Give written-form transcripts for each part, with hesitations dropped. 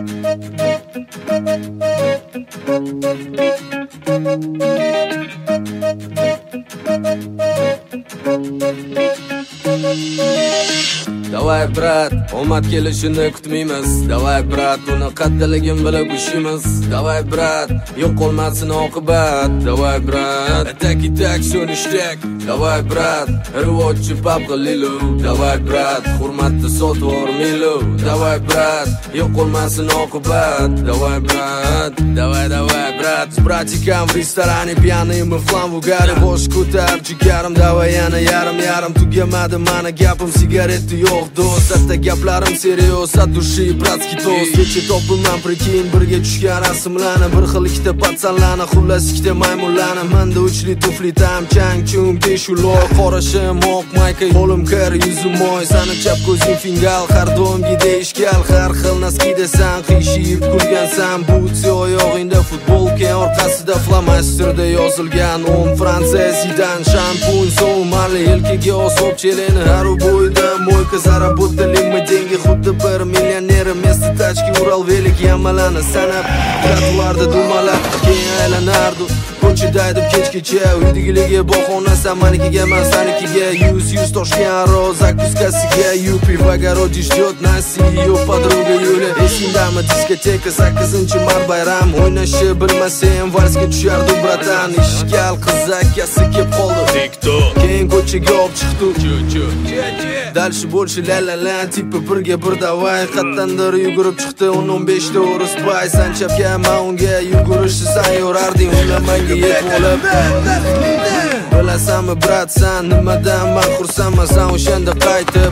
Davay brat, omad kelishini kutmaymiz. Davay brat, uni qattiligim bilib ushimiz. Davay brat, yo'q qolmasin oqibat. Davay brat, tak so'nishdak. Davay brat, rivojchi papqililu. Davay brat, hurmatni sotvormaylu. Davay brat, yo'q qolmasin oqibat. Davay brat, davay brat. С братиком в ресторане пьяный мы в хлам в угаре. Bosh ko'tarib jigarim, davay yana yarim tugamadi mana gapim. Sigareti yo'q do'st, hatta gaplarim serios, от души братский тост. Kecha topilman prekin, birga tushgan rasmlarni, bir xil ikkita patsanlarni, xullas ikkita maymunlarni. Menda uchli tufli tam chang chung teshuloy, qorashim oq mayka, qo'lim kir yuzim moy. Sani chap ko'zing fingal, har doimgi deyishgal, har xil naski desan, qiyshib kulgansan. Butsi oyog'ingda futbolka, orqasida flomasterda yozilgan 10 Fransiya Zidane. Shampun so'marli yelkaga osib cheleni, har bo'yda moyka заработали мы деньги, xuddi bir millioner. Messi tachki Ural velik yamalani sanab, trotuarda dumalab keyin aylanardi. Ko'chada aytib kechgacha, uydagilarga bahonasi, manikiga man sanikiga. Yuz toshgan roz zakускasiga, yupi в огороде ждет нас ее подруга Юля. Esingdami diskoteka 8-mart bayram, o'ynashni bilmasam valsga tushardi bratan. Ishgal qiz akasi kelib qoldi, keyin ko'chaga olib chiqdi. Дальше больше ля-ля-ля, типа birga bir davay. Qattandir yugurib chiqdi 10-15 ta o'ris bay. San chapga, men unga yugurishni san yo'rarding, ulamanga yetib olib. Bilasanmi brat, san nimadan men xursandman, san o'shanda qaytib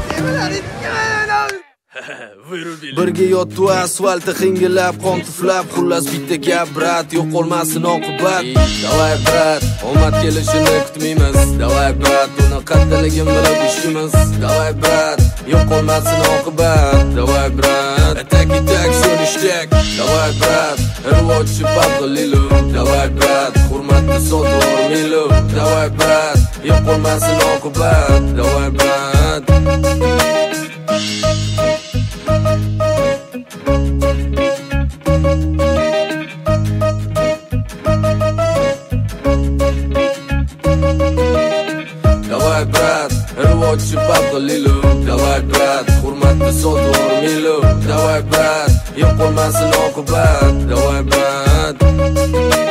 birga yotdi asfaltda xingillab, qon tuflab. Xullas bitta gap brat, yo'q qolmasin oqibat. Davay brat, omad kelishini kutmaymiz. Davay brat, uni qattiligim bilib ushimiz. Davay brat, yo'q qolmasin oqibat. Davay brat, tak so'nishdak. Davay brat, rivojchi papqililu. Davay brat, hurmatni sotvormaylu. Davay brat, yo'q qolmasin oqibat. Davay brat. Davay brat, rivojchi papqililu. Davay brat, hurmatni sotvormaylu. Davay brat, yo'q qolmasin oqibat. Davay brat.